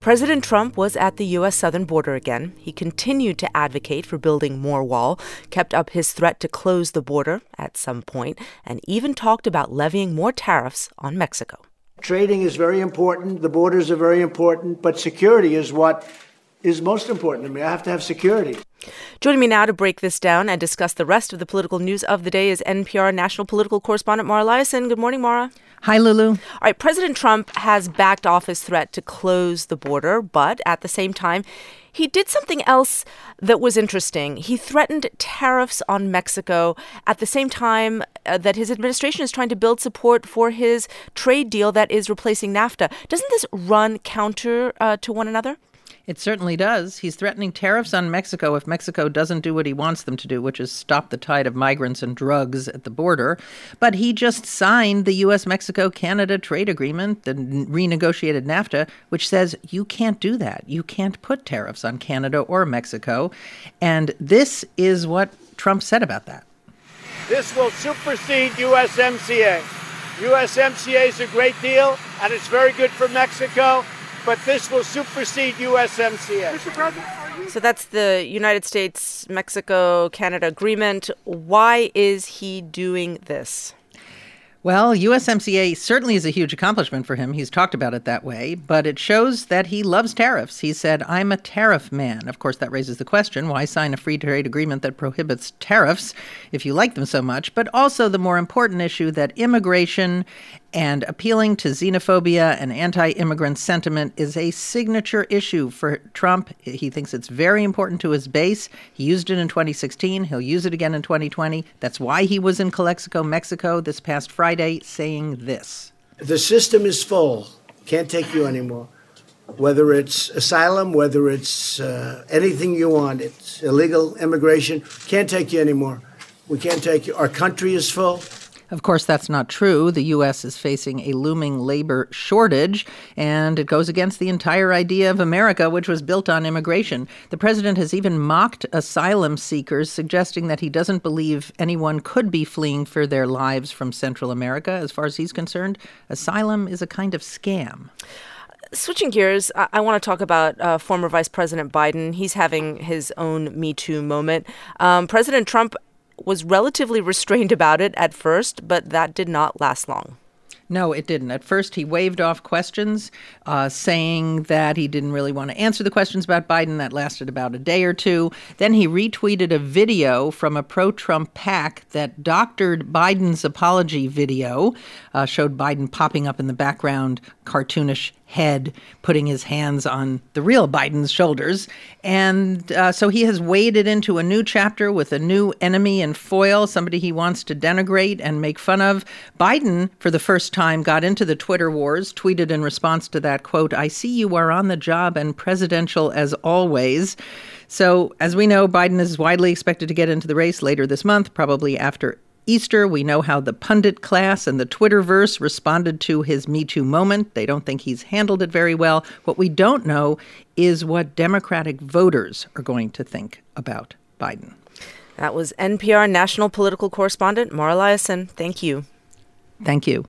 President Trump was at the U.S. southern border again. He continued to advocate for building more wall, kept up his threat to close the border at some point, and even talked about levying more tariffs on Mexico. Trading is very important. The borders are very important. But security is what is most important to me. I have to have security. Joining me now to break this down and discuss the rest of the political news of the day is NPR national political correspondent Mara Liasson. Good morning, Mara. Hi, Lulu. All right, President Trump has backed off his threat to close the border, but at the same time, he did something else that was interesting. He threatened tariffs on Mexico at the same time that his administration is trying to build support for his trade deal that is replacing NAFTA. Doesn't this run counter to one another? It certainly does. He's threatening tariffs on Mexico if Mexico doesn't do what he wants them to do, which is stop the tide of migrants and drugs at the border. But he just signed the U.S.-Mexico-Canada trade agreement, the renegotiated NAFTA, which says you can't do that. You can't put tariffs on Canada or Mexico. And this is what Trump said about that. This will supersede USMCA. USMCA is a great deal, and it's very good for Mexico. But this will supersede USMCA. Mr. President, so that's the United States-Mexico-Canada agreement. Why is he doing this? Well, USMCA certainly is a huge accomplishment for him. He's talked about it that way, but it shows that he loves tariffs. He said, I'm a tariff man. Of course, that raises the question, why sign a free trade agreement that prohibits tariffs if you like them so much? But also the more important issue that immigration and appealing to xenophobia and anti-immigrant sentiment is a signature issue for Trump. He thinks it's very important to his base. He used it in 2016. He'll use it again in 2020. That's why he was in Calexico, Mexico this past Friday saying this. The system is full. Can't take you anymore. Whether it's asylum, whether it's anything you want, it's illegal immigration. Can't take you anymore. We can't take you. Our country is full. Of course, that's not true. The U.S. is facing a looming labor shortage, and it goes against the entire idea of America, which was built on immigration. The president has even mocked asylum seekers, suggesting that he doesn't believe anyone could be fleeing for their lives from Central America. As far as he's concerned, asylum is a kind of scam. Switching gears, I want to talk about former Vice President Biden. He's having his own Me Too moment. President Trump was relatively restrained about it at first, but that did not last long. No, it didn't. At first, he waved off questions, saying that he didn't really want to answer the questions about Biden. That lasted about a day or two. Then he retweeted a video from a pro-Trump PAC that doctored Biden's apology video, showed Biden popping up in the background, cartoonish head, putting his hands on the real Biden's shoulders. And so he has waded into a new chapter with a new enemy and foil, somebody he wants to denigrate and make fun of. Biden, for the first time, got into the Twitter wars, tweeted in response to that, quote, I see you are on the job and presidential as always. So as we know, Biden is widely expected to get into the race later this month, probably after Easter. We know how the pundit class and the Twitterverse responded to his Me Too moment. They don't think he's handled it very well. What we don't know is what Democratic voters are going to think about Biden. That was NPR national political correspondent Mara Liasson. Thank you. Thank you.